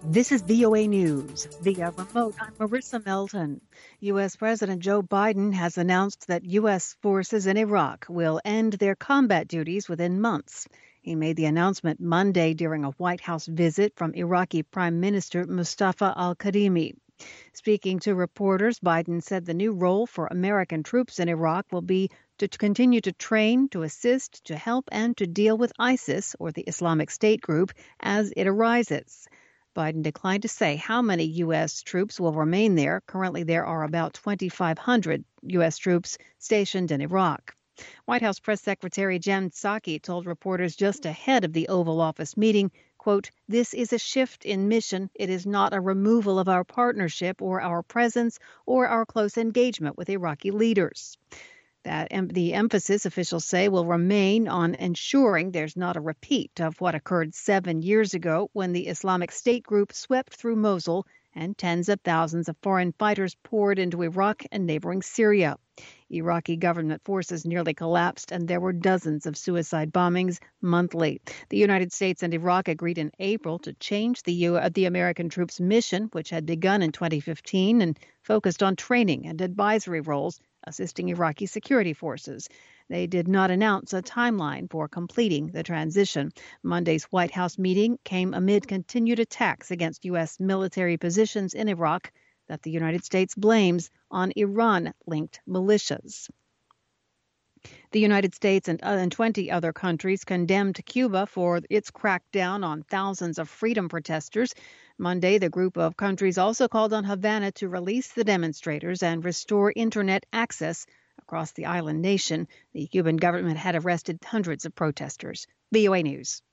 This is VOA News. Via remote, I'm Marissa Melton. U.S. President Joe Biden has announced that U.S. forces in Iraq will end their combat duties within months. He made the announcement Monday during a White House visit from Iraqi Prime Minister Mustafa al-Kadhimi. Speaking to reporters, Biden said the new role for American troops in Iraq will be to continue to train, to assist, to help, and to deal with ISIS, or the Islamic State group, as it arises. Biden declined to say how many U.S. troops will remain there. Currently, there are about 2,500 U.S. troops stationed in Iraq. White House Press Secretary Jen Psaki told reporters just ahead of the Oval Office meeting, quote, "This is a shift in mission. It is not a removal of our partnership or our presence or our close engagement with Iraqi leaders." The emphasis, officials say, will remain on ensuring there's not a repeat of what occurred 7 years ago when the Islamic State group swept through Mosul and tens of thousands of foreign fighters poured into Iraq and neighboring Syria. Iraqi government forces nearly collapsed, and there were dozens of suicide bombings monthly. The United States and Iraq agreed in April to change the American troops' mission, which had begun in 2015 and focused on training and advisory roles, assisting Iraqi security forces. They did not announce a timeline for completing the transition. Monday's White House meeting came amid continued attacks against U.S. military positions in Iraq that the United States blames on Iran-linked militias. The United States and 20 other countries condemned Cuba for its crackdown on thousands of freedom protesters. Monday, the group of countries also called on Havana to release the demonstrators and restore internet access across the island nation. The Cuban government had arrested hundreds of protesters. VOA News.